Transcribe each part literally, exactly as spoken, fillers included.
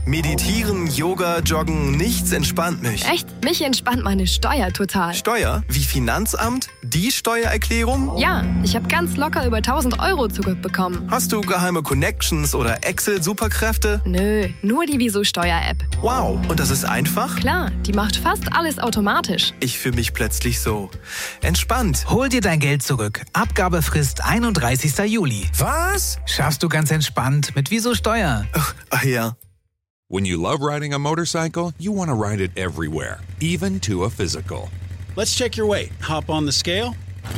Meditieren, Yoga, Joggen, nichts entspannt mich. Echt? Mich entspannt meine Steuer total. Steuer? Wie Finanzamt? Die Steuererklärung? Ja, ich habe ganz locker über tausend Euro zurückbekommen. Hast du geheime Connections oder Excel-Superkräfte? Nö, nur die Wieso-Steuer-App. Wow, und das ist einfach? Klar, die macht fast alles automatisch. Ich fühle mich plötzlich so entspannt. Hol dir dein Geld zurück. Abgabefrist einunddreißigster Juli. Was? Schaffst du ganz entspannt mit Wieso Steuer. Ach, ach ja. When you love riding a motorcycle, you want to ride it everywhere, even to a physical. Let's check your weight. Hop on the scale.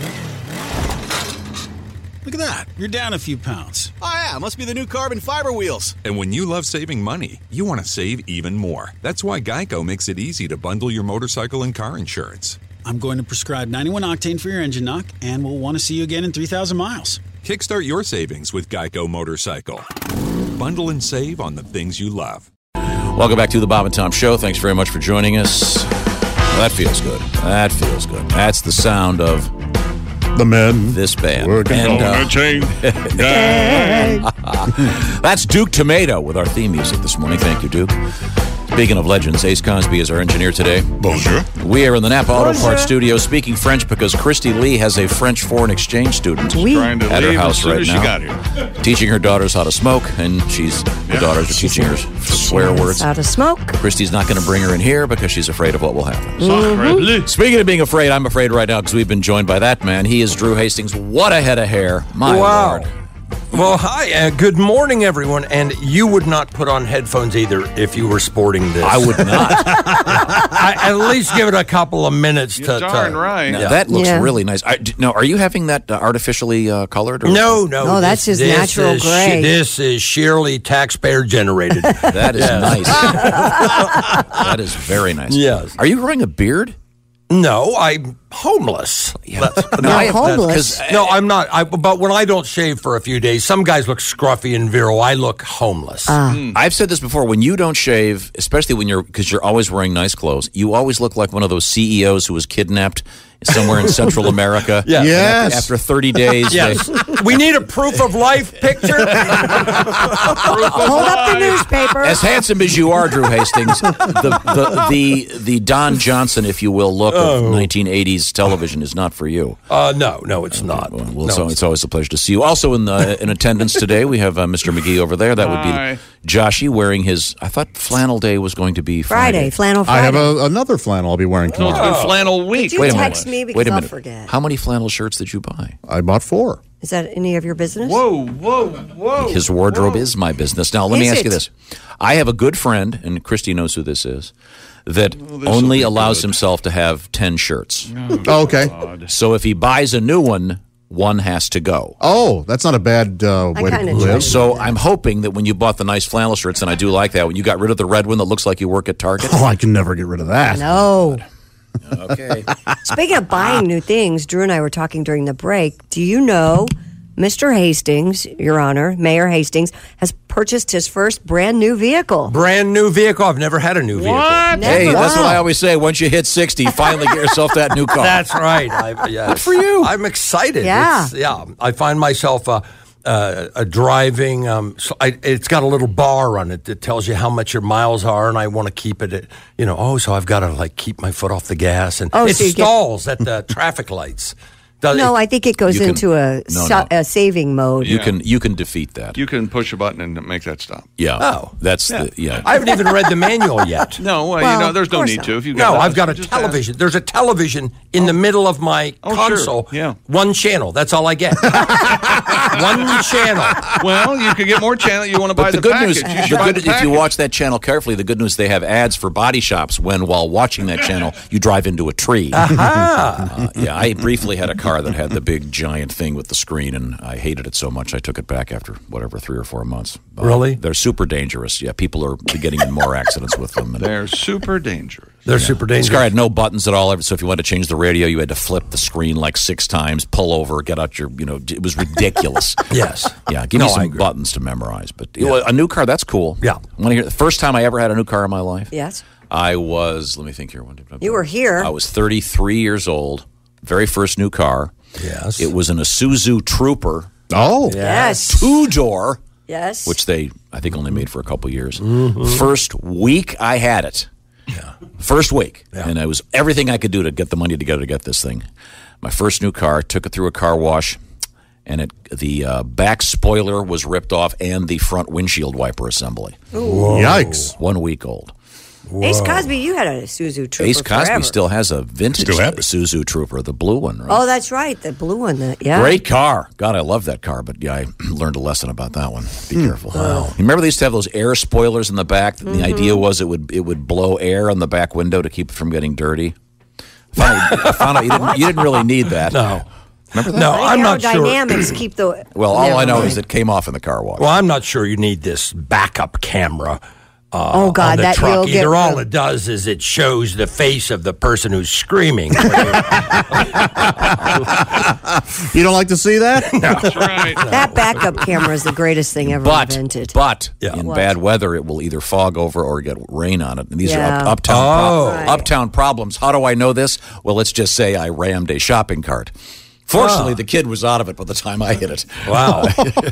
Look at that. You're down a few pounds. Oh, yeah. Must be the new carbon fiber wheels. And when you love saving money, you want to save even more. That's why Geico makes it easy to bundle your motorcycle and car insurance. I'm going to prescribe ninety-one octane for your engine knock, and we'll want to see you again in three thousand miles. Kickstart your savings with Geico Motorcycle. Bundle and save on the things you love. Welcome back to the Bob and Tom Show. Thanks very much for joining us. Well, that feels good. That feels good. That's the sound of the men. This band. Working and, on uh, a chain gang. That's Duke Tomato with our theme music this morning. Thank you, Duke. Speaking of legends, Ace Cosby is our engineer today. Bonjour. We are in the Napa Auto Bonjour. Parts studio speaking French because Christy Lee has a French foreign exchange student Oui. Trying to at her leave house as soon right as now. she got here. Teaching her daughters how to smoke, and she's the Yeah. daughters are teaching her swear words. How to smoke. Christy's not going to bring her in here because she's afraid of what will happen. Mm-hmm. Speaking of being afraid, I'm afraid right now because we've been joined by that man. He is Drew Hastings. What a head of hair. My Wow. Lord. Well, hi. Uh, good morning, everyone. And you would not put on headphones either if you were sporting this. I would not. I, at least give it a couple of minutes to. You're darn to, right. Now, Yeah. that looks Yeah. really nice. I, d- now, are you having that uh, artificially uh, colored? Or No, no. No, that's this, just this natural is, gray. This is sheerly taxpayer generated. That is Yes. nice. That is very nice. Yes. Are you growing a beard? No, I'm homeless. Yeah. But- No, no, I have- homeless? 'cause, uh, no, I'm not. I, but when I don't shave for a few days, some guys look scruffy and virile. I look homeless. I've said this before. When you don't shave, especially when you're because you're always wearing nice clothes, you always look like one of those C E Os who was kidnapped somewhere in Central America. Yeah. Yes. After thirty days. Yes. they- We need a proof of life picture. Hold up the newspaper. As handsome as you are, Drew Hastings, the the the, the Don Johnson, if you will, look of nineteen eighties television is not for you. Uh, no, no, it's not. Well, No, so it's always a pleasure to see you. Also in the, in attendance today, we have uh, Mister McGee over there. That would Hi. be Joshy wearing his. I thought Flannel Day was going to be Friday. Friday, flannel I Friday. have a, another flannel I'll be wearing No, it's tomorrow. been flannel week. Did you Wait a minute. text me because Wait a I'll minute. forget? How many flannel shirts did you buy? I bought four. Is that any of your business? Whoa, whoa, whoa. His wardrobe is my business. Now, let me Is ask you it? this. I have a good friend, and Christy knows who this is, that Oh, only be allows good. himself to have ten shirts. Oh, okay. So if he buys a new one, one has to go. Oh, that's not a bad uh, I way to kinda live. tried. So I'm hoping that when you bought the nice flannel shirts, and I do like that, when you got rid of the red one that looks like you work at Target. Oh, I can never get rid of that. No. Okay. Speaking of buying new things, Drew and I were talking during the break. Do you know Mister Hastings, Your Honor, Mayor Hastings, has purchased his first brand new vehicle? Brand new vehicle. I've never had a new vehicle. Never. Hey, that's what I always say. Once you hit sixty, finally get yourself that new car. That's right. I, yes. Good for you. I'm excited. Yeah. It's, yeah. I find myself uh, uh, uh, driving. Um, so I, it's got a little bar on it that tells you how much your miles are, and I want to keep it at, you know, oh, so I've got to like keep my foot off the gas. And Oh, it so you get- stalls at the traffic lights. Does No, it- I think it goes You can- into a, no, sa- no. a saving mode. You can you can defeat that. You can push a button and make that stop. Yeah. Oh. That's the yeah. I haven't even read the manual yet. No, well, Well, you know, there's of no course need not. to. If you No, I've got a just television. There's a television in the middle of my Oh, sure. console. Yeah. One channel. That's all I get. One channel. ask. Well, you could get more channel. You want to buy But the, the, good package. news, You should the buy good, the if you package. watch that channel carefully, the good news they have ads for body shops when, while watching that channel, you drive into a tree. Uh, yeah, I briefly had a car that had the big giant thing with the screen, and I hated it so much I took it back after whatever three or four months. Uh, Really? They're super dangerous. Yeah, people are getting in more accidents with them. And They're super dangerous. They're super this dangerous. car had no buttons at all. So if you wanted to change the radio, you had to flip the screen like six times, pull over, get out your, you know, it was ridiculous. Yes. Yeah, give No, me I some agree. buttons to memorize. But you know, a new car, that's cool. Yeah. I want to hear the first time I ever had a new car in my life. Yes. I was, let me think here. When did I- You were here. I was thirty-three years old. Very first new car. Yes. It was an Isuzu Trooper. Oh. Yes. Two door. Yes. which they, I think, only made for a couple years. Mm-hmm. First week I had it. Yeah. First week. Yeah. And it was everything I could do to get the money together to get this thing. My first new car, took it through a car wash, and it the uh, back spoiler was ripped off and the front windshield wiper assembly. Yikes. One week old. Whoa. Ace Cosby, you had a Isuzu Trooper Ace Cosby forever. still has a vintage Isuzu Trooper, the blue one, right? Oh, that's right, the blue one. The, yeah, Great car. God, I love that car, but yeah, I learned a lesson about that one. Be Hmm. careful. Wow. You remember they used to have those air spoilers in the back? Mm-hmm. The idea was it would it would blow air on the back window to keep it from getting dirty. I found out, I found out you, didn't, you didn't really need that. No. Remember that? No, I'm not sure. Aerodynamics keep the. Well, all Never I know mind. is it came off in the car wash. Well, I'm not sure you need this backup camera. Uh, Oh, God, on the that truck. you'll get Either all the- it does is it shows the face of the person who's screaming. You don't like to see that? That's right. That backup camera is the greatest thing ever But, invented. but Yeah. in What? bad weather, it will either fog over or get rain on it. And these Yeah. are up, uptown, Oh. pro- Right. uptown problems. How do I know this? Well, let's just say I rammed a shopping cart. Fortunately, Ah. the kid was out of it by the time I hit it. Wow.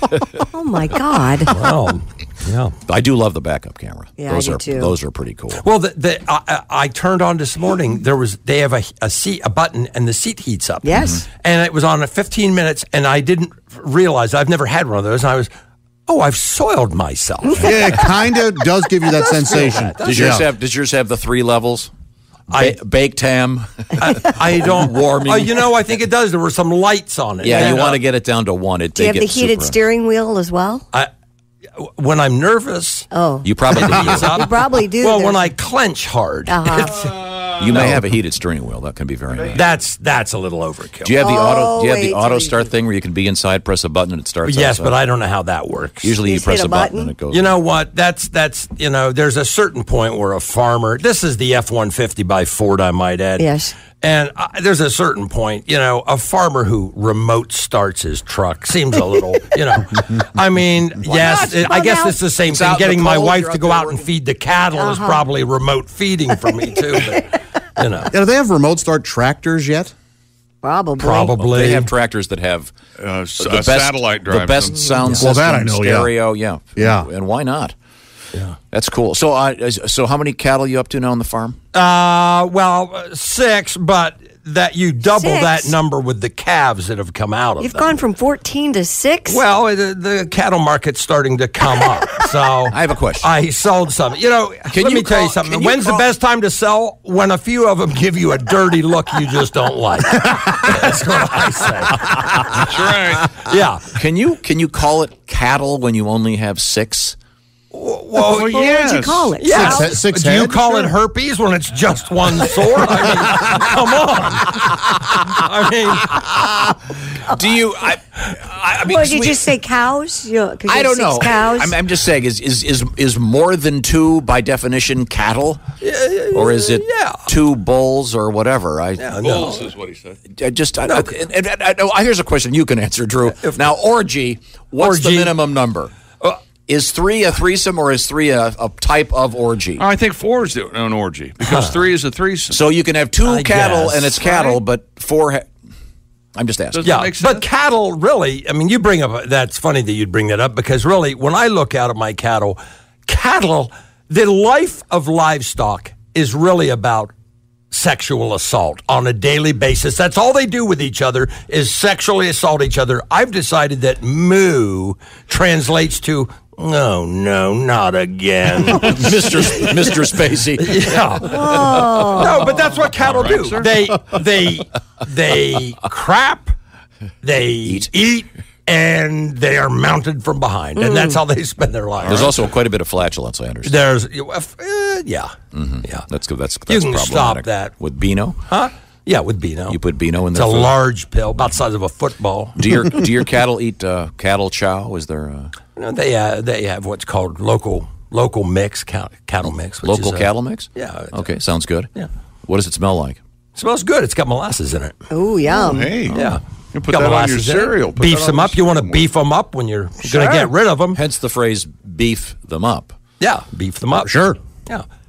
Oh my God! Wow. Yeah. I do love the backup camera. Yeah, I those do are too. those are pretty cool. Well, the, the, I, I I turned on this morning. There was they have a, a seat, a button, and the seat heats up. Yes. And it was on at fifteen minutes, and I didn't realize I've never had one of those. And I was, oh, I've soiled myself. Yeah, it kind of does give you that sensation. Does yours Yeah. have Does yours have the three levels? I- Ba- baked ham. I, I don't Warming. Oh, you know, I think it does. There were some lights on it. Yeah, you And, want uh, to get it down to one. It Do you they have the get heated super- steering wheel as well? I, when I'm nervous, Oh, You probably do. heats up. you probably do. Well, when There's- I clench hard, Uh-huh. You may have a heated steering wheel. That can be very nice. that's that's a little overkill. Do you have the Oh, auto? Do you have wait the till auto you start do- thing where you can be inside, press a button, and it starts? Yes, outside? but I don't know how that works. Usually you Just press hit a a button, button? and it goes. You know what? That's that's you know. There's a certain point where a farmer. This is the F one fifty by Ford, I might add. Yes. And uh, there's a certain point, you know, a farmer who remote starts his truck seems a little, you know. I mean, yes, it, I Well, guess now- it's the same It's thing. out in the Getting my cold, wife you're to out go there out and working. feed the cattle is probably remote feeding for me too. But, you know, Yeah, do they have remote start tractors yet? probably. probably. They have tractors that have Uh, s- the a best, satellite drive. the best them. sound Well, system, that I know, yeah. stereo, yeah, Yeah. and why not? Yeah, that's cool. So, uh, so how many cattle you up to now on the farm? Uh, well, uh, six, but that you double Six? that number with the calves that have come out of You've them. gone from fourteen to six. Well, the, the cattle market's starting to come up. So I have a question. I sold some. You know, Can let you me tell you call- something. can you When's call- the best time to sell? When a few of them give you a dirty look you just don't like. That's what I say. That's right. Yeah. Can you can you call it cattle when you only have six? Well, Well, What would you yes. call it? yeah. Six he- six Do you head? call it Sure. herpes when it's just one sore? I mean, come on. I mean, Do you? I, I, I mean, Well, 'cause did we- you say cows? You know, 'cause you I have don't six know. Cows. I'm, I'm just saying, is, is is is more than two by definition cattle, or is it yeah. two bulls or whatever? I, Bulls is what he said. I just I, I, and, and, and, I- here's a question you can answer, Drew. Now, orgy. What's the Orgy. minimum number? Is three a threesome or is three a, a type of orgy? I think four is the- an orgy because three is a threesome. So you can have two I cattle guess, and it's cattle, right? but four. Ha- I'm just asking. Does that Yeah, make but sense? cattle really. I mean, you bring up. That's funny that you'd bring that up because really, when I look out at my cattle, cattle, the life of livestock is really about sexual assault on a daily basis. That's all they do with each other is sexually assault each other. I've decided that moo translates to no, no, not again. Mister Mister Spacey. Yeah. No, but that's what cattle All right, do. sir. They they they crap, they Eat. eat, and they are mounted from behind, and that's how they spend their life. There's also quite a bit of flatulence, I understand. There's uh, yeah, yeah, That's good. That's, that's You can problematic. stop that. With Beano. huh? Yeah, with Beano. You put Beano in it's there. a large pill, about the size of a football. Do your do your cattle eat uh, cattle chow? Is there uh, You know, they uh, they have what's called local local mix cow, cattle mix. Which local is, uh, cattle mix? Yeah. it's, Okay, sounds good. Yeah. What does it smell like? smells good. It's got molasses in it. Ooh, yum. Hey, Yeah. you put Got that on your molasses in it. cereal. Put Beefs that on them up. your You want to cereal. beef them up when you're going to get rid of them. Hence the phrase "beef them up." Yeah, beef them up. Sure. Yeah.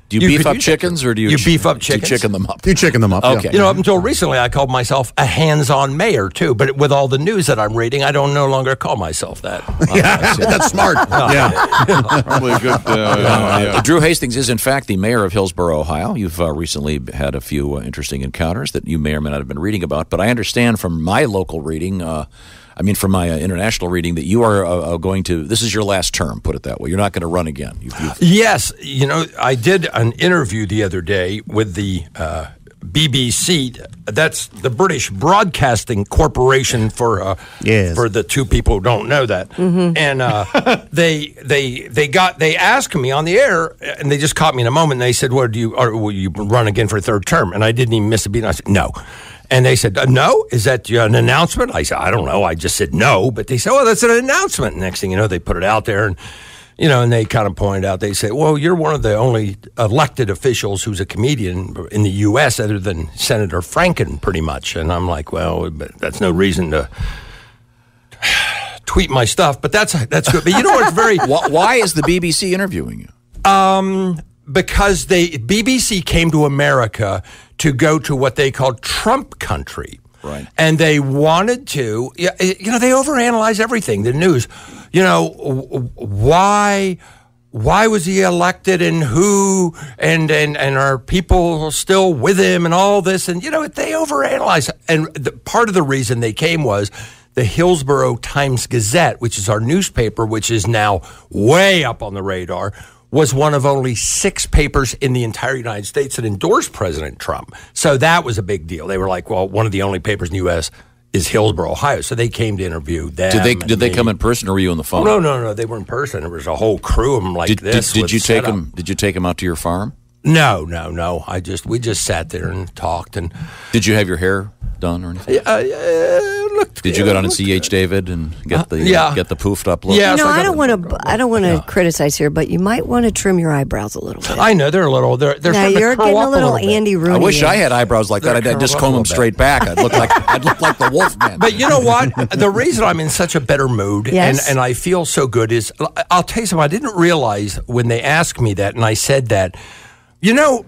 Do you, You beef could up use chickens, or do you, You beef up do you chickens? chicken them up? You chicken them up. Okay. You know, up until recently, I called myself a hands-on mayor too. But with all the news that I'm reading, I don't no longer call myself that. Yeah, that's smart. Yeah. Probably a good. Uh, Uh, yeah. Drew Hastings is, in fact, the mayor of Hillsborough, Ohio. You've uh, recently had a few uh, interesting encounters that you may or may not have been reading about. But I understand from my local reading, uh, I mean, from my uh, international reading, that you are uh, uh, going to, this is your last term, put it that way. You're not going to run again. You've, you've, Yes, you know, I did an interview the other day with the uh, B B C. That's the British Broadcasting Corporation for uh, Yes. for the two people who don't know that. And uh, they they they got they asked me on the air, and they just caught me in a moment. And they said, "What do you? Or will you run again for a third term?" And I didn't even miss a beat. And I said, "No." And they said, uh, no? Is that uh, an announcement? I said, I don't know. I just said no. But they said, oh, that's an announcement. Next thing you know, they put it out there. And, you know, and they kind of pointed out, they say, well, you're one of the only elected officials who's a comedian in the U S other than Senator Franken, pretty much. And I'm like, well, but that's no reason to tweet my stuff. But that's that's good. But you know what's very... why, why is the B B C interviewing you? Um, because they B B C came to America to go to what they called Trump country. Right. And they wanted to, you know, they overanalyze everything, the news. You know, why why was he elected and who, and, and, and are people still with him and all this? And, you know, they overanalyze. And the, part of the reason they came was the Hillsborough Times-Gazette, which is our newspaper, which is now way up on the radar, was one of only six papers in the entire United States that endorsed President Trump. So that was a big deal. They were like, well, one of the only papers in the U S is Hillsborough, Ohio. So they came to interview them. Did they and did they me. come in person, or were you on the phone? Oh, no, no, no. They were in person. There was a whole crew of them like Did, this. did, did with you take setup. them? Did you take them out to your farm? No, no, no. I just we just sat there and talked. And Did you have your hair done or anything? uh, uh, looked. Did you go down and see H. David and get the Uh, yeah. get the poofed up look? Yeah. You know, so I I got don't a- want to. I don't want to criticize here, but you might want to trim your eyebrows a little bit. I know they're a little. They're they're Now starting to you're curl getting up a little bit. Andy Rooney. I wish in. I had eyebrows like that. I'd, I'd just They're comb them curled up a straight back. I'd look like I'd look like the Wolfman. But you know what? The reason I'm in such a better mood Yes. and, and I feel so good is I'll tell you something. I didn't realize when they asked me that and I said that, you know,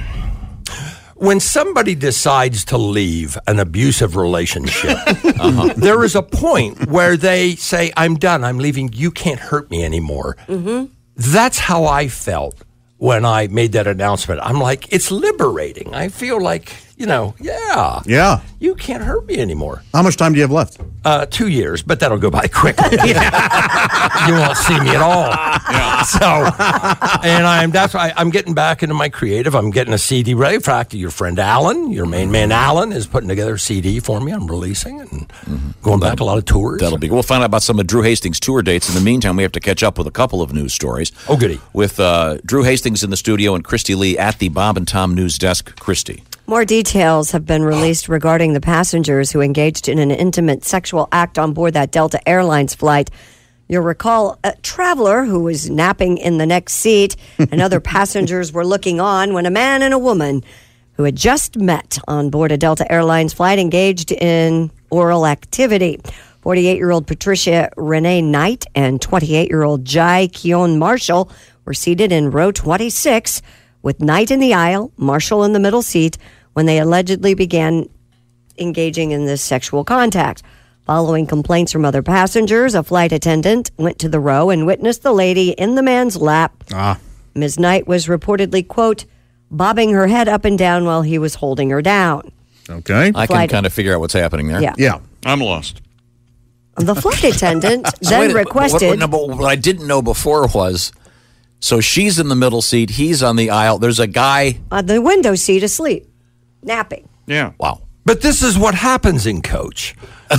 when somebody decides to leave an abusive relationship, uh-huh. there is a point where they say, I'm done. I'm leaving. You can't hurt me anymore. Mm-hmm. That's how I felt when I made that announcement. I'm like, it's liberating. I feel like, you know, yeah. Yeah. You can't hurt me anymore. How much time do you have left? Uh, two years, but that'll go by quickly. You won't see me at all. So, and I'm that's why I'm getting back into my creative. I'm getting a C D ready. In fact, your friend Alan, your main man Alan, is putting together a C D for me. I'm releasing and mm-hmm. going back a lot of tours. That'll be. We'll find out about some of Drew Hastings' tour dates. In the meantime, we have to catch up with a couple of news stories. Oh, goody. With uh, Drew Hastings in the studio and Christy Lee at the Bob and Tom News Desk. Christy. More details have been released regarding the passengers who engaged in an intimate sexual act on board that Delta Airlines flight. You'll recall a traveler who was napping in the next seat, and other passengers were looking on when a man and a woman who had just met on board a Delta Airlines flight engaged in oral activity. forty-eight-year-old Patricia Renee Knight and twenty-eight-year-old Jai Keon Marshall were seated in row twenty-six, with Knight in the aisle, Marshall in the middle seat, when they allegedly began engaging in this sexual contact. Following complaints from other passengers, a flight attendant went to the row and witnessed the lady in the man's lap. Ah. Miz Knight was reportedly, quote, bobbing her head up and down while he was holding her down. Okay. I can Flight- kind of figure out what's happening there. Yeah. Yeah. I'm lost. The flight attendant So then wait a- requested... What, what, what I didn't know before was, so she's in the middle seat, he's on the aisle. There's a guy. on the window seat asleep, napping. Yeah. Wow. But this is what happens in coach.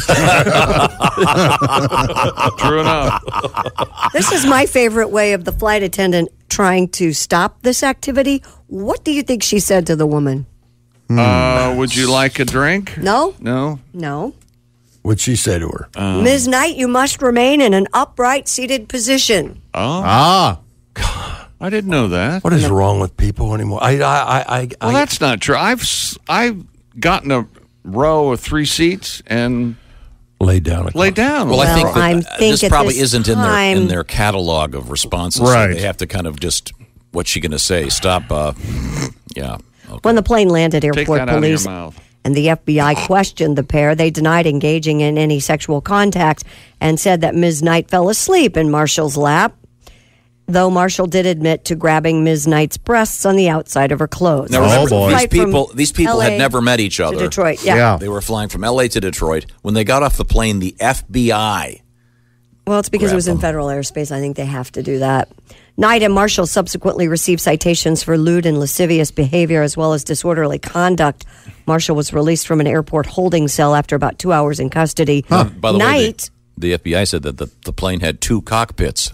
True enough. This is my favorite way of the flight attendant trying to stop this activity. What do you think she said to the woman? Uh, would you like a drink? No? No. No. What'd she say to her? Miz Knight, you must remain in an upright seated position. Oh, Ah. I didn't know that. What is wrong with people anymore? I, I, I, I, Well, that's not true. I've s- I've gotten a row of three seats and laid down. A laid down. Well, I Well, think that I'm uh, think this at probably this isn't in their in time- their catalog of responses. Right. So they have to kind of just what's she going to say? Stop. Uh, yeah. Okay. When the plane landed, Take airport that out of police your mouth. and the F B I questioned the pair. They denied engaging in any sexual contact and said that Miz Knight fell asleep in Marshall's lap, though Marshall did admit to grabbing Miz Knight's breasts on the outside of her clothes. Now, remember, Oh, boy. these Flight from people, these people L A had never met each other. to Detroit, yeah. Yeah. They were flying from L A to Detroit. When they got off the plane, the F B I. Well, it's because Grab it was in them. federal airspace. I think they have to do that. Knight and Marshall subsequently received citations for lewd and lascivious behavior as well as disorderly conduct. Marshall was released from an airport holding cell after about two hours in custody. By the way, Knight, the, the F B I said that the, the plane had two cockpits.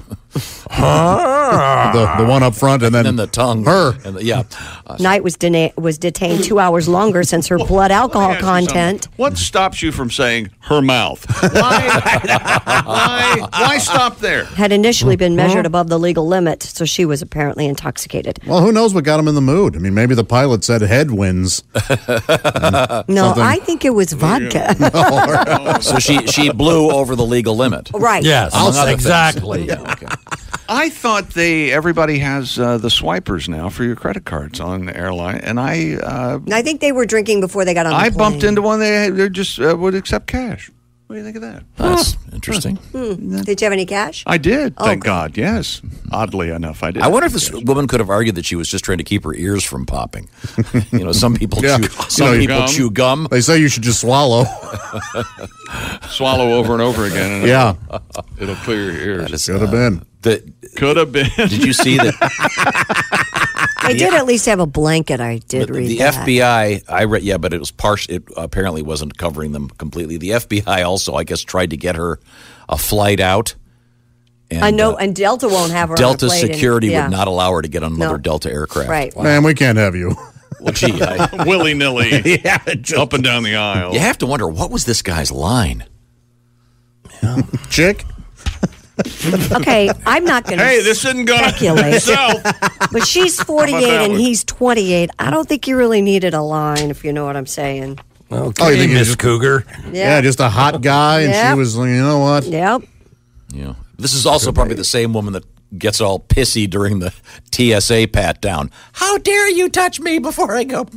the, the one up front and then, and then the tongue. her. And the, yeah. Uh, Knight was, dena- was detained two hours longer since her blood alcohol Let me ask you content. something. What stops you from saying her mouth? Why? why? Why stop there? Had initially been measured above the legal limit, so she was apparently intoxicated. Well, who knows what got him in the mood? I mean, maybe the pilot said headwinds. No, Something- I think it was vodka. so she, she blew over the legal limit. Right. Yes, Among other things. exactly. Okay. I thought they everybody has uh, the swipers now for your credit cards on the airline, and I uh, I think they were drinking before they got on the I plane. bumped into one. They they just uh, would accept cash. What do you think of that? That's interesting. Did you have any cash? I did, Oh, thank good. God. Yes, oddly enough, I did. I wonder if have this cash. woman could have argued that she was just trying to keep her ears from popping. You know, some people Yeah. chew, You some know, people gum. chew gum. They say you should just swallow. swallow over and over again. And Yeah. it'll, it'll clear your ears. That is, Could have uh, been. The, Could have been. did you see that? I did at least have a blanket. I did the read the that. F B I, I read, yeah, but it was partial. It apparently wasn't covering them completely. The F B I also, I guess, tried to get her a flight out. And, I know, uh, and Delta won't have her. on a Delta plane and- security yeah. would not allow her to get on another No. Delta aircraft. Right. Man, we can't have you. Well, gee, I, willy nilly. yeah. Up and down the aisle. you have to wonder, what was this guy's line? Chick? Okay, I'm not going to Hey, this isn't going to speculate. sell. But she's that forty-eight and one? he's twenty-eight. I don't think you really needed a line, if you know what I'm saying. Okay, Oh, you think you Miss just- Cougar. Yeah, just a hot guy, and Yep. she was, you know what? Yep. Yeah. This is also probably the same woman that gets all pissy during the T S A pat down. How dare you touch me before I go?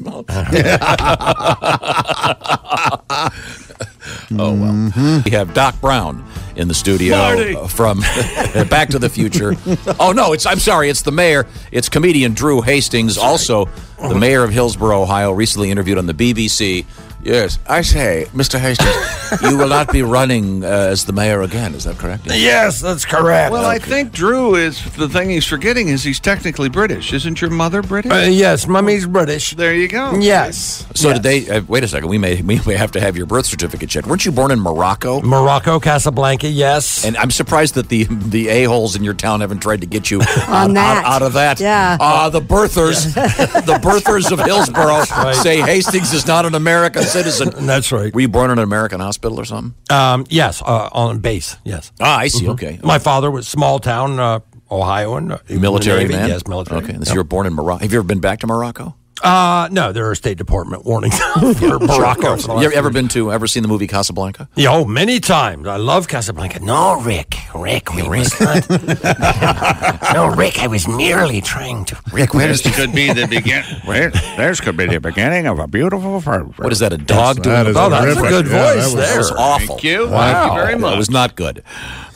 Oh, well. Mm-hmm. We have Doc Brown in the studio Marty. uh, from Back to the Future. Oh, no, it's I'm sorry, it's the mayor. It's comedian Drew Hastings, also the mayor of Hillsborough, Ohio, recently interviewed on the B B C. Yes, I say, Mister Hastings, you will not be running uh, as the mayor again. Is that correct? Yes, that's correct. Well, I think Drew is the thing he's forgetting is he's technically British. Isn't your mother British? Uh, yes, Mummy's British. there you go. Yes. So Yes. did they? Uh, wait a second. We may we may have to have your birth certificate checked. Weren't you born in Morocco? Morocco, Casablanca, yes. And I'm surprised that the the a holes in your town haven't tried to get you On out, that. out, out of that. Yeah. Uh, the birthers, the birthers of Hillsborough right. say Hastings is not an American citizen. That's right. Were you born in an American hospital or something? Um, yes, uh, on base, yes. Ah, I see. Okay. My father was small town uh, Ohioan. Uh, he was in the Military Navy. man. Yes, military. Okay. So Yep. you were born in Morocco. Have you ever been back to Morocco? Uh, no, there are State Department warnings for Morocco. for the You last ever few been to? Ever seen the movie Casablanca? Yeah, oh, many times. I love Casablanca. No, Rick. Rick, we must not. No, Rick, I was merely trying to. Rick, where This could be the begin. Where, this could be the beginning of a beautiful. What is that? A dog doing? That a is Oh, that's a terrific. good Yeah, voice that was- there. That was awful. Thank you. Wow. Thank you very much. That was not good.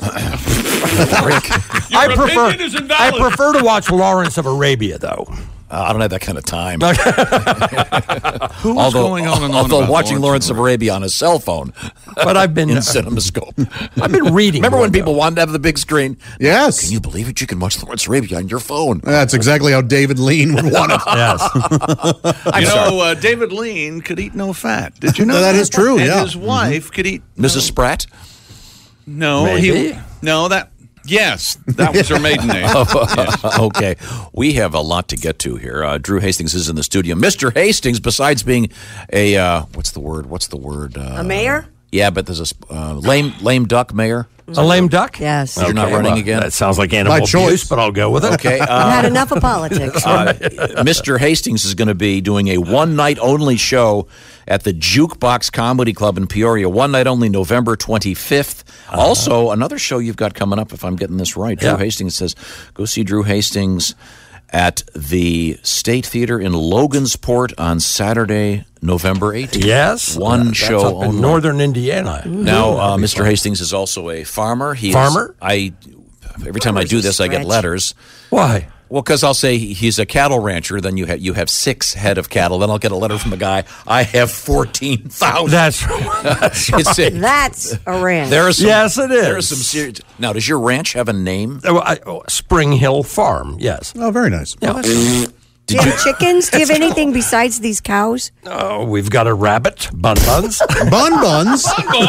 Rick, I prefer. opinion is I invalid. prefer to watch Lawrence of Arabia, though. Uh, I don't have that kind of time. Who's although, going on and on although about watching Lawrence Lawrence of Arabia on a cell phone But I've been. in CinemaScope. I've been reading. Remember when more, people though. wanted to have the big screen? Yes. Can you believe it? You can watch Lawrence of Arabia on your phone. That's exactly how David Lean would want it. Yes. I'm you sorry. know, uh, David Lean could eat no fat. Did you know That that? is true, And yeah. his wife could eat. Missus Spratt? No, Maybe. he. No, that. Yes, that was her maiden name. Yes. Okay. We have a lot to get to here. Uh, Drew Hastings is in the studio. Mister Hastings, besides being a, uh, what's the word? What's the word? Uh, A mayor? Yeah, but there's a sp- uh, lame lame duck mayor. A lame duck? Yes. You're not Okay, running well, again? That sounds like animal By choice. abuse, but I'll go with it. Okay. I've Uh, had enough of politics. uh, Mister Hastings is going to be doing a one-night only show at the Jukebox Comedy Club in Peoria. One night only, November twenty-fifth. Uh-huh. Also, another show you've got coming up, if I'm getting this right. Drew Yeah. Hastings says, go see Drew Hastings at the State Theater in Logansport on Saturday, November eighteenth. Yes. One That's show up in only. northern Indiana. Now, uh, Mister Hastings is also a farmer. He Farmer? Is, I every time I do this, I get letters. Why? Well, because I'll say he's a cattle rancher. Then you have you have six head of cattle. Then I'll get a letter from a guy. I have fourteen thousand. That's, that's right. a, That's a ranch. There are some, yes, it is. There are some serious. Now, does your ranch have a name? Oh, I, oh, Spring Hill Farm. Yes. Oh, very nice. Yeah. Do you have chickens? Do you have anything besides these cows? Oh, we've got a rabbit, Bun Buns. Bun Buns?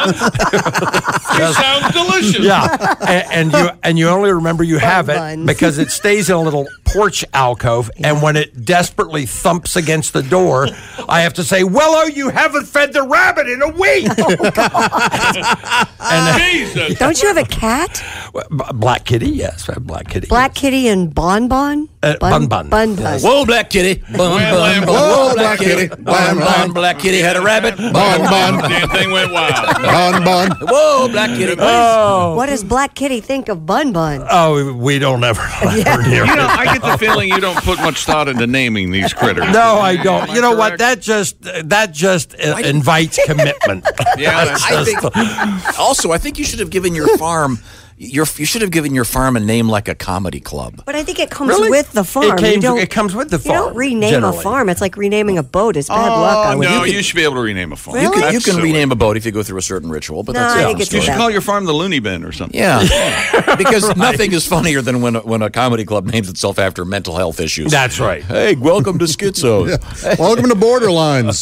It sounds delicious. Yeah, and, and you and you only remember you have Bun it Buns. because it stays in a little porch alcove, and when it desperately thumps against the door, I have to say, "Willow, you haven't fed the rabbit in a week." and, Jesus. Don't you have a cat? uh, Black Kitty, yes, I have Black Kitty. Black Kitty and Bon Bon? Uh, Bun Bun. Bun Bun. Yes. Whoa, Black Kitty. Bun, bun, bun. Whoa, Black Kitty. Bun, Bun, bun. bun. Black Kitty had a rabbit. Bun, Bun, bun. Damn thing went wild. Bun Bun. Whoa, Black Kitty. Oh, What does Black Kitty think of Bun Bun? oh, we don't ever let her near You it. know, I get the feeling you don't put much thought into naming these critters. No, I don't. Am I You know what? correct? That just that just uh, invites commitment. Yeah, that's I think, also, I think you should have given your farm. Your, you should have given your farm a name like a comedy club. But I think it comes Really? with the farm. It, came, you don't, it comes with the you farm. don't rename generally. a farm. It's like renaming a boat. It's bad luck. I Oh, would no, think. you should be able to rename a farm. Really? You can, you That's can silly. rename a boat if you go through a certain ritual, but No, that's I a think different it's You story. should that. call your farm the Looney Bin or something. Yeah, because nothing is funnier than when a, when a comedy club names itself after mental health issues. That's right. Hey, welcome to Schizos. Welcome to Borderlines.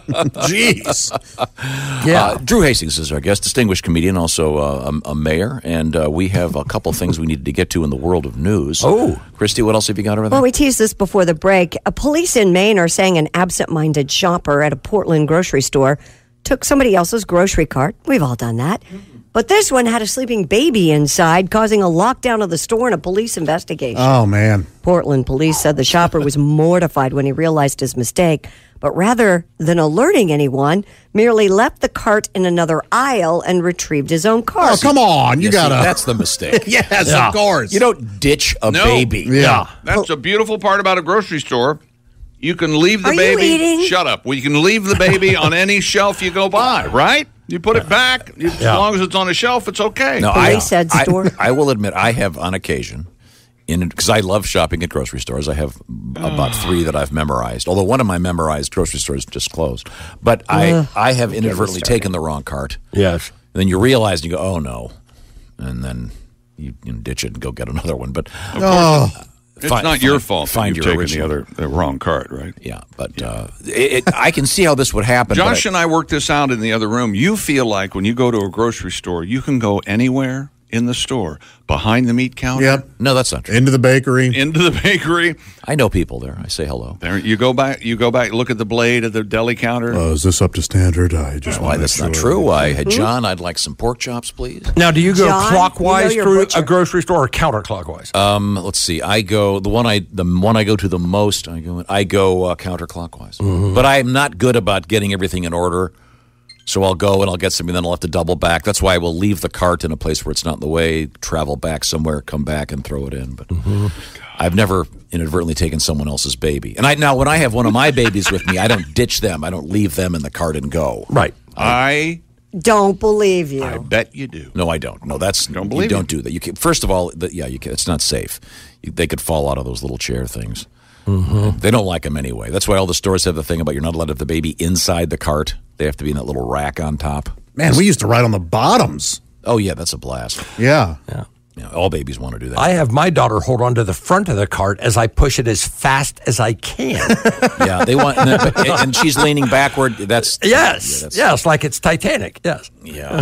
Jeez. Yeah. Uh, Drew Hastings is our guest, distinguished comedian, also uh, a, a mayor, and uh, we have a couple things we needed to get to in the world of news. Oh. Christy, what else have you got over there? Well, we teased this before the break. A police in Maine are saying an absent-minded shopper at a Portland grocery store took somebody else's grocery cart. We've all done that. But this one had a sleeping baby inside, causing a lockdown of the store and a police investigation. Oh, man. Portland police said the shopper was mortified when he realized his mistake, but rather than alerting anyone, merely left the cart in another aisle and retrieved his own cart. Oh, come on. You Yeah, see, got to. that's the mistake. Yes, Yeah. of course. You don't ditch a No. baby. Yeah. That's a beautiful part about a grocery store. You can leave the Are you baby. eating? Shut up. Well, you can leave the baby on any shelf you go by, right? You put it back. As Yeah. long as it's on a shelf, it's okay. No, Police I, said I- store. I, will admit, I have on occasion, in because I love shopping at grocery stores. I have about three that I've memorized. Although one of my memorized grocery stores just closed, but I I have inadvertently taken the wrong cart. Yes. And then you realize and you go, oh no, and then you, you ditch it and go get another one. But Oh, It's fi- not your find- fault. that Find you've your taken original. the other the wrong cart, right? Yeah, but uh, it, it, I can see how this would happen. Josh but I, and I worked this out in the other room. You feel like when you go to a grocery store, you can go anywhere in the store, behind the meat counter, yep. no, that's not true. Into the bakery. into the bakery. I know people there. I say hello. There, you go back. You go back. Look at the blade at the deli counter. Oh, is this up to standard? I just Why want that's not true. I had John. I'd like some pork chops, please. Now, do you go John, clockwise you know your through butcher. a grocery store or counterclockwise? Um, let's see. I go the one I the one I go to the most. I go I go uh, counterclockwise, but I'm not good about getting everything in order. So I'll go and I'll get something, then I'll have to double back. That's why I will leave the cart in a place where it's not in the way, travel back somewhere, come back and throw it in. But I've never inadvertently taken someone else's baby. And I now when I have one of my babies with me, I don't ditch them. I don't leave them in the cart and go. Right. I Don't believe you. I bet you do. No, I don't. No, that's Don't you believe don't you. do that. You can, first of all, the, yeah, you can, it's not safe. You, they could fall out of those little chair things. Mm-hmm. They don't like them anyway. That's why all the stores have the thing about you're not allowed to have the baby inside the cart. They have to be in that little rack on top. Man, we used to ride on the bottoms. Oh yeah, that's a blast. Yeah. Yeah. Yeah, all babies want to do that. I have my daughter hold on to the front of the cart as I push it as fast as I can. yeah, they want, and, then- but- and she's leaning backward. That's yes. yeah, that's- yes, like it's Titanic. Yes. Yeah.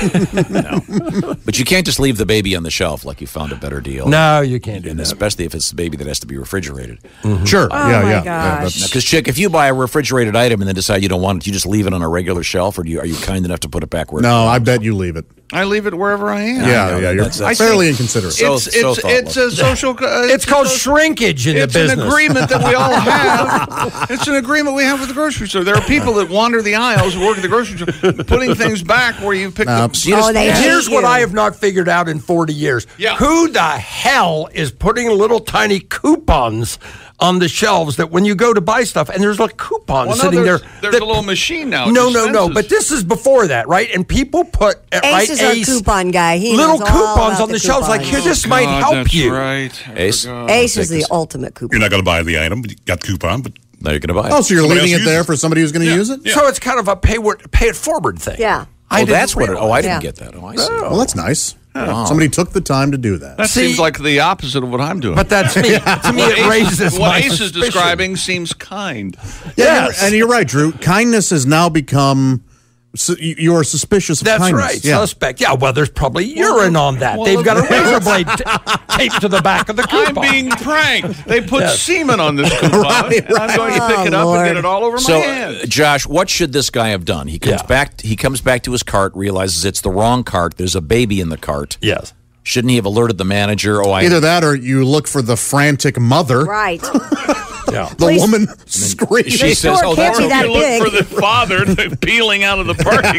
No. But you can't just leave the baby on the shelf like you found a better deal. No, you can't do And that. especially if it's the baby that has to be refrigerated. Sure. Oh, yeah, my yeah. gosh. yeah Because, Chick, if you buy a refrigerated item and then decide you don't want it, you just leave it on a regular shelf, or do you, are you kind enough to put it back where no, it I belongs? bet you leave it. I leave it wherever I am. Yeah, yeah, you're That's- that's- fairly inconsiderate. So- It's so it's it's a social. Uh, It's called shrinkage in the It's an business. agreement that we all have. It's an agreement we have with the grocery store. There are people that wander the aisles, work at the grocery store, putting things back where you picked No, them. you Oh, they Here's hate what you. I have not figured out in forty years. Yeah. Who the hell is putting little tiny coupons on the shelves that when you go to buy stuff and there's like coupons Well, no, sitting there's, there? There's that- a little machine now. It No, no, no. dispenses. But this is before that, right? And people put uh, Ace right is our coupon guy. He little knows all coupons about on the, the shelves. Like, coupons. here, this might God, help that's you. right. I Ace? forgot. Ace is Take the this. ultimate coupon. You're not going to buy the item, but you got the coupon. But Now you're going to buy it. Oh, so you're Somebody leaving else it there uses for somebody who's going to use it? So it's kind of a pay, pay it forward thing. Yeah. I oh, didn't that's what it. Oh, I realize. didn't Yeah. get that. Oh, I see. Well, that's nice. Wow. Somebody took the time to do that. That See- seems like the opposite of what I'm doing. But that's me. To me, what it raises Ace, my what Ace is suspicion. describing seems kind. Yeah, Yes. you're- and you're right, Drew. Kindness has now become. su- You're suspicious of That's kindness. right. Yeah. Suspect. Yeah, well, there's probably urine on that. well, They've got a look- razor blade t- taped to the back of the I'm coupon. being pranked. They put Yes. semen on this coupon, Right, and I'm going to pick right. it up Oh, and get Lord. it all over So, my uh, hands. Josh, what should this guy have done? He comes Yeah. back. He comes back to his cart, realizes it's the wrong cart. There's a baby in the cart. Yes. Shouldn't he have alerted the manager? Oh, I Either that, or you look for the frantic mother. Right. Yeah. The Please- woman screaming. she The says, store "Oh, can't that's be that You look big. for the father peeling out of the parking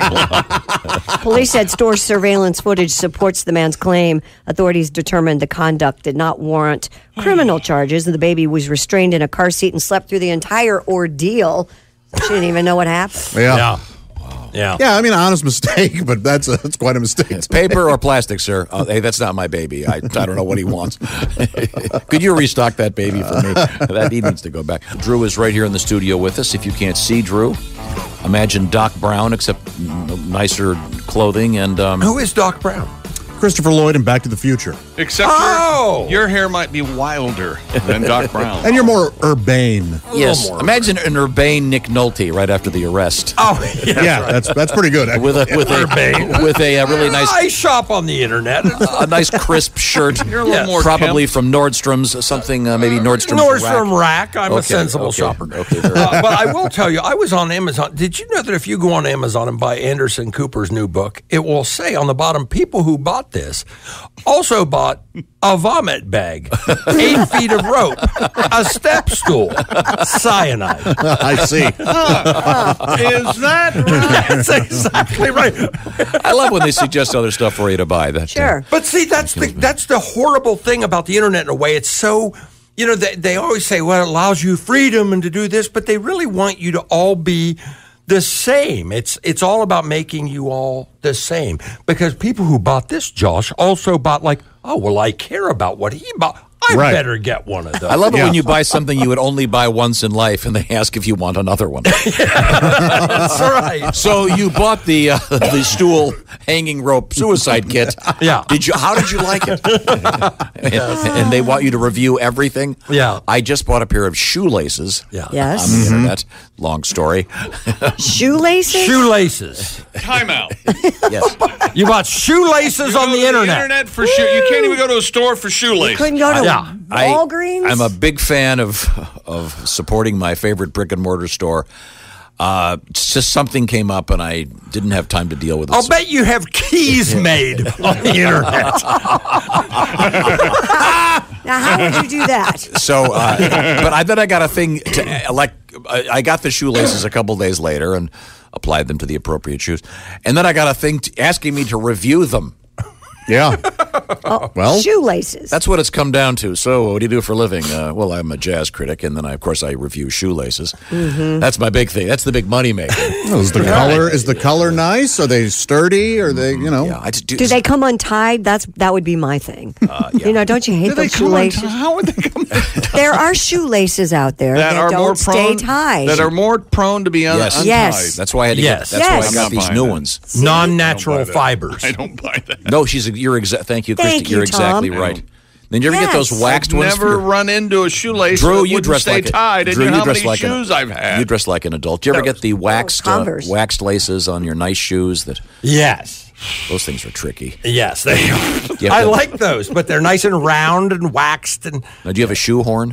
lot. Police said store surveillance footage supports the man's claim. Authorities determined the conduct did not warrant criminal charges. The baby was restrained in a car seat and slept through the entire ordeal. She didn't even know what happened. Yeah. Yeah. Yeah. Yeah, I mean, honest mistake, but that's a, that's quite a mistake. It's paper or plastic, sir. Oh, hey, that's not my baby. I, I don't know what he wants. Could you restock that baby for me? That he needs to go back. Drew is right here in the studio with us. If you can't see Drew, imagine Doc Brown, except mm, nicer clothing and um, Who is Doc Brown? Christopher Lloyd and Back to the Future. Except Oh! your, your hair might be wilder than Doc Brown. And you're more urbane. yes, more. imagine an urbane Nick Nolte right after the arrest. Oh, yeah. Yeah, that's that's pretty good. With a with a with a, uh really nice I shop on the internet. a nice crisp shirt. You're a little Yes. more Probably kempt. from Nordstrom's, something uh, maybe Nordstrom's. Nordstrom Rack. I'm a Okay, sensible okay, shopper. okay, very Uh, but I will tell you, I was on Amazon. Did you know that if you go on Amazon and buy Anderson Cooper's new book, it will say on the bottom, people who bought this also bought a vomit bag, eight feet of rope, a step stool, cyanide. I see. Is that right? That's exactly right. I love when they suggest other stuff for you to buy. That uh, Sure. But see, that's the that's the horrible thing about the internet in a way. It's so, you know, they, they always say, well, it allows you freedom and to do this, but they really want you to all be the same. It's it's all about making you all the same. Because people who bought this, Josh, also bought like, oh, well, I care about what he bought. I Right. better get one of those. I love it Yeah. when you buy something you would only buy once in life, and they ask if you want another one. That's right. So you bought the uh, the stool hanging rope suicide kit. Yeah. Did you? How did you like it? and, and they want you to review everything. Yeah. I just bought a pair of shoelaces. Yeah. Yes. On the internet. Long story. Shoelaces? Shoelaces. Time out. Yes. You bought shoelaces You on go the to internet. internet for shoe. You can't even go to a store for shoelaces. Couldn't go to Yeah. I- Walgreens? I'm a big fan of of supporting my favorite brick and mortar store. Uh, it's just something came up and I didn't have time to deal with it. I'll So- bet you have keys made on the internet. Now, how would you do that? So, uh, but I then I got a thing to like. I I got the shoelaces a couple days later and applied them to the appropriate shoes, and then I got a thing to, asking me to review them. Yeah. Well, Shoelaces. That's what it's come down to. So, what do you do for a living? Uh, well, I'm a jazz critic, and then I, of course I review shoelaces. Mm-hmm. That's my big thing. That's the big money maker. is the color is the color nice? Are they sturdy? Are they, you know? Yeah, I just do. do they come untied? That's that would be my thing. Uh, yeah. You know, don't you hate Do they those come on shoelaces? t- How would they come There are shoelaces out there that that, are don't more stay prone tied. that are more prone to be un- Yes. untied? Yes. That's why I had to Yes. get. That's Yes. why I I'm got not these buying new that. ones. Non-natural fibers. I don't buy that. No, she's you're exactly. Thank you, Thank Christy. you, You're exactly Tom. right. Then you ever get those Yes. waxed I've ones? for never your- run into a shoelace Drew, that you wouldn't dress stay like a, tied. And Drew, you know you how dress many like shoes an, I've had. You dress like an adult. Do you ever No. get the waxed uh, Converse. waxed laces on your nice shoes? That Yes. those things are tricky. Yes, they are. You have I to- like those, but they're nice and round and waxed. And Now, do you have a shoe horn?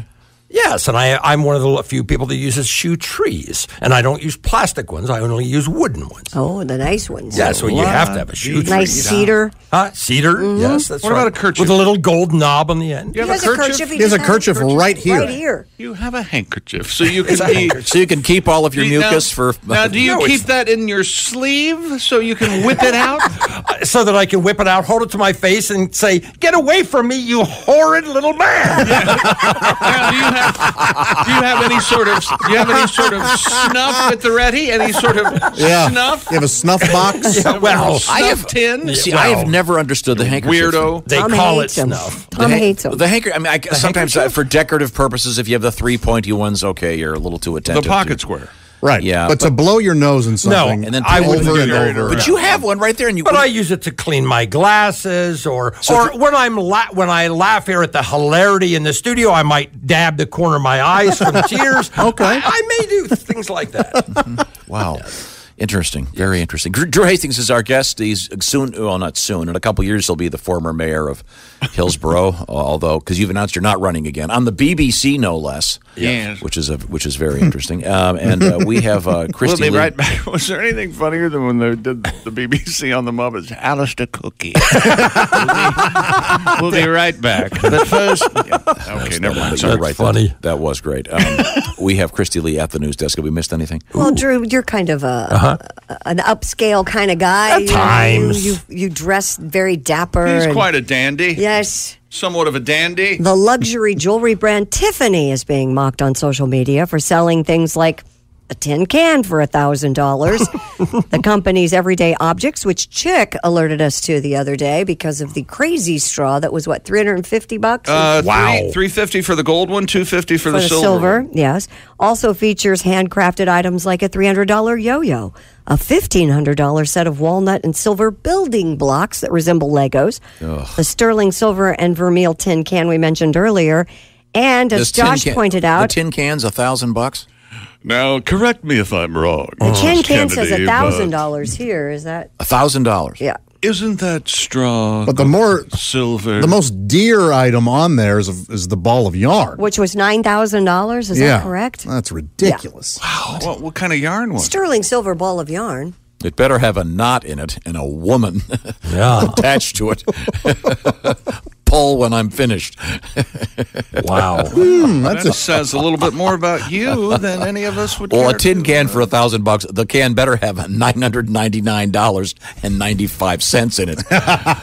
Yes, and I, I'm one of the few people that uses shoe trees, and I don't use plastic ones. I only use wooden ones. Oh, the nice ones. Yeah, so you have to have a shoe tree. Nice cedar. Huh? Cedar? Mm-hmm. Yes, that's what right. about a kerchief? With a little gold knob on the end. You He have has a a kerchief? kerchief. He has a just kerchief right here. Right here. You have a handkerchief, so you can It's a be. handkerchief. So you can keep all of your Do you- mucus now, for. Now, do you No, keep it's- that in your sleeve so you can whip it out? So that I can whip it out, hold it to my face, and say, "Get away from me, you horrid little man!" Now, do you have do you have any sort of do you have any sort of snuff at the ready? Any sort of Yeah. snuff? You have a snuff box? Yeah, well, snuff I have- tin. See, Well, I have never understood the handkerchief. Weirdo. They Tom call it hates 'em. snuff. Tom the, hates them. The handker. I mean, I, sometimes uh, for decorative purposes, if you have the three pointy ones, okay, you're a little too The attentive. pocket to, square. Right. Yeah, But, to blow your nose in something and then I put it wouldn't over do and that. over. But you have one right there, and you. But I use it to clean my glasses, or So or if- when I'm la- when I laugh here at the hilarity in the studio, I might dab the corner of my eyes from tears. Okay. I, I may do things like that. Wow. Interesting. Very interesting. Drew Drew Hastings is our guest. He's soon, well, not soon. In a couple years, he'll be the former mayor of Hillsborough, although, because you've announced you're not running again. On the B B C, no less. Yes. Which is a, which is very interesting. Um, and uh, we have uh, Christy We'll be Lee. right back. Was there anything funnier than when they did the B B C on the Muppets? Alistair Cookie. we'll, be, we'll be right back. But first, yeah. okay, never mind. Sorry, That's right, funny. That, that was great. Um, we have Christy Lee at the news desk. Have we missed anything? Well, Drew, you're kind of a, Uh-huh. a an upscale kind of guy. At You know, times. you, you you dress very dapper. He's and- quite a dandy. Yes. Somewhat of a dandy. The luxury jewelry brand Tiffany is being mocked on social media for selling things like a tin can for one thousand dollars. The company's everyday objects, which Chick alerted us to the other day because of the crazy straw that was, what, three hundred fifty bucks? Uh, Wow. Three, three fifty for the gold one, two fifty for, for the, silver. yes. Also features handcrafted items like a three hundred dollars yo-yo, a fifteen hundred dollars set of walnut and silver building blocks that resemble Legos, the sterling silver and vermeil tin can we mentioned earlier, and as This tin Josh can- pointed the out, tin can's a thousand bucks. Now, correct me if I'm wrong. the tin Miss can says Kennedy, one thousand but dollars here. Is that? A thousand dollars. Yeah. Isn't that straw? But the more, silver. the most dear item on there is, a, is the ball of yarn. Which was nine thousand dollars. Is yeah. that correct? That's ridiculous. What, what kind of yarn was it? Sterling silver ball of yarn. It better have a knot in it and a woman Yeah. attached to it. Pull when I'm finished. Wow. Hmm, That that's a, says a little bit more about you than any of us would Well, a care tin to. can for a thousand bucks. The can better have nine hundred ninety-nine dollars and ninety-five cents in it.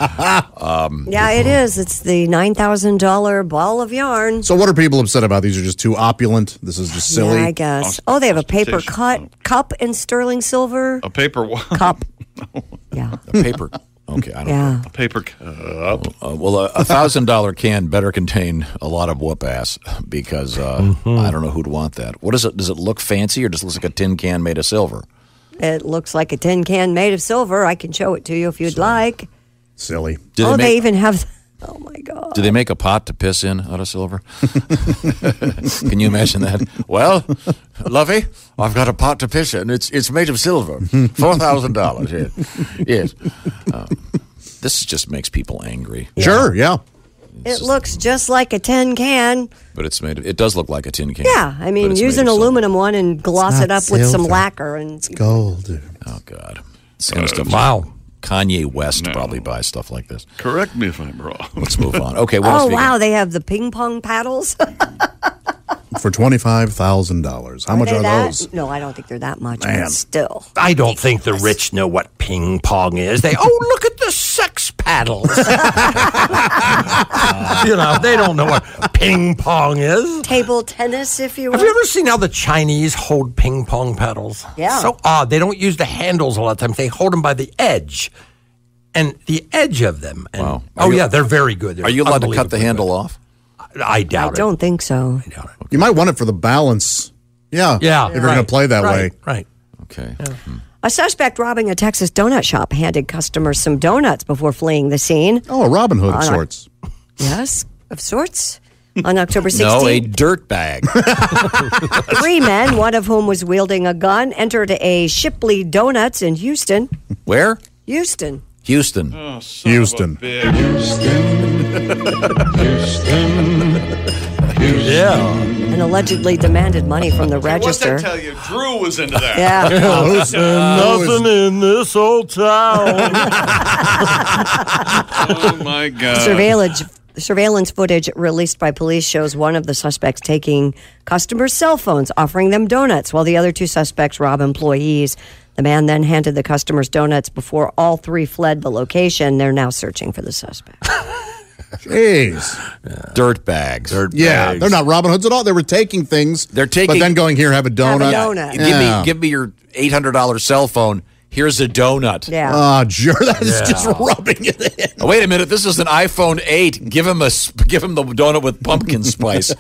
Yeah, it is. It's the nine thousand dollars ball of yarn. so what are people upset about? These are just too opulent. This is just silly. Yeah, I guess. Oh, they have a paper cut cup in sterling silver A paper wa- cup. Yeah. A paper. Okay, I don't Yeah. a paper cup. Uh, well, a, a thousand dollar can better contain a lot of whoop ass because uh, I don't know who'd want that. What is it? Does it look fancy or just looks like a tin can made of silver? It looks like a tin can made of silver. I can show it to you if you'd like. Silly. Do oh, they, they make, even have. Oh my God. do they make a pot to piss in out of silver? Can you imagine that? Well, Lovey, I've got a pot to piss in. It's it's made of silver. Four thousand dollars. Yes, yes. Um, this just makes people angry. Sure, yeah. It looks just like a tin can. But it's made. Of, it does look like a tin can. Yeah, I but mean, it's use made an of silver. aluminum one and gloss It's it not up with some silver. lacquer and Gold, dude. Oh God, this kind of stuff. Wow. Kanye West No. probably buys stuff like this. Correct me if I'm wrong. Let's move on. Okay. What else oh have you got? wow, they have the ping pong paddles. For twenty-five thousand dollars. How much they are that? those? No, I don't think they're that much. Man. But still, I don't think the rich know what ping pong is. They, oh, look at the sex paddles. you know, they don't know what ping pong is. table tennis, if you will. Have you ever seen how the Chinese hold ping pong paddles? Yeah. So odd. They don't use the handles a lot of times. They hold them by the edge. And the edge of them. And, Wow. Oh, Are you- yeah, they're very good. They're Are you allowed to cut the unbelievably handle good. off? I doubt I it. don't think so. I doubt it. You might want it for the balance. Yeah. Yeah. If you're going to play that right, way. Right. Okay. A suspect robbing a Texas donut shop handed customers some donuts before fleeing the scene. Oh, a Robin Hood of Uh, sorts. Yes, of sorts. On October No, a sixteenth, dirt bag. three men, one of whom was wielding a gun, entered a Shipley Donuts in Houston. Where? Houston. Houston. Oh, son Houston. Of a bitch. Yeah. And allegedly demanded money from the register. What's that tell you? Drew was into that. Yeah. Nothing in this old town. Oh, my God. Surveillance surveillance footage released by police shows one of the suspects taking customers' cell phones, offering them donuts, while the other two suspects rob employees. The man then handed the customers donuts before all three fled the location. They're now searching for the suspect. Jeez. Dirt bags. Dirt Yeah, bags. they're not Robin Hoods at all. They were taking things. They're taking- but then going here, have a donut. Have a donut. Give Yeah. me, give me your eight hundred dollars cell phone. Here's a donut. Yeah. Oh, sure. That is Yeah. just rubbing it in. Oh, wait a minute. This is an iPhone eight. Give him a sp- give him the donut with pumpkin spice.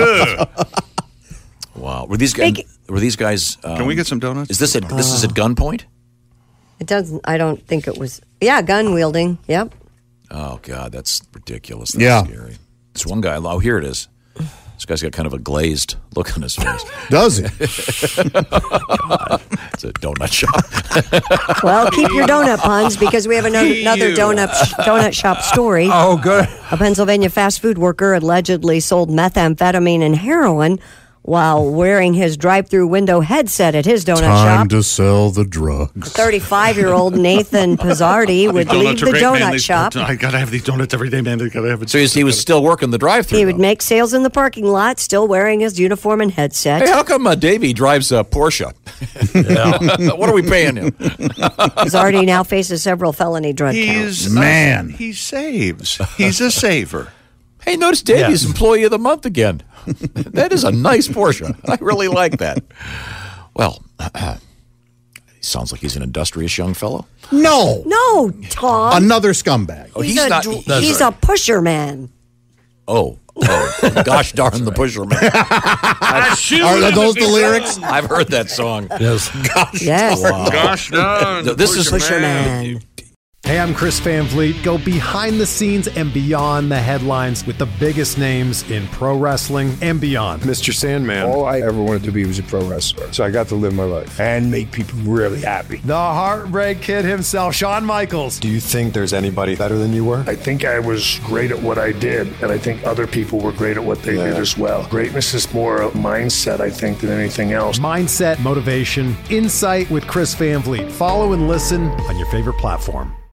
Wow. Were these guys? Big- Were these guys? Um, Can we get some donuts? Is this at this is at gunpoint? It doesn't, I don't think it was, yeah, gun wielding. Yep. Oh God, that's ridiculous. That's Yeah. scary. This one guy. Oh, here it is. This guy's got kind of a glazed look on his face. Does he? It's a donut shop. Well, keep your donut puns because we have another, another donut donut shop story. Oh, good. A Pennsylvania fast food worker allegedly sold methamphetamine and heroin while wearing his drive-through window headset at his donut Time shop. to sell the drugs. thirty-five-year-old Nathan Pizzardi would leave Donuts are the great, donut man. They- shop. I gotta have these donuts every day, man. They gotta have it. So he's, he was still working the drive-through. He would though. make sales in the parking lot, still wearing his uniform and headset. Hey, how come uh, Davey drives a Porsche? What are we paying him? Pizzardi now faces several felony drug counts. He's Man. uh, he saves. He's a saver. Hey, notice Davey's Yes. Employee of the Month again. That is a nice Porsche. I really like that. Well, he sounds like he's an industrious young fellow. No. No, Tom. Another scumbag. Oh, he's he's a, not. dr- That's he's right. a pusher man. Oh, oh, gosh darn the pusher man. Are those the lyrics? I've heard that song. Yes. Gosh. Yes. Gosh darn. No, this is Pusher man. Hey, I'm Chris Van Vliet. Go behind the scenes and beyond the headlines with the biggest names in pro wrestling and beyond. Mister Sandman. All I ever wanted to be was a pro wrestler. So I got to live my life and make people really happy. The Heartbreak Kid himself, Shawn Michaels. Do you think there's anybody better than you were? I think I was great at what I did, and I think other people were great at what they did as well. Greatness is more a mindset, I think, than anything else. Mindset, motivation, insight with Chris Van Vliet. Follow and listen on your favorite platform.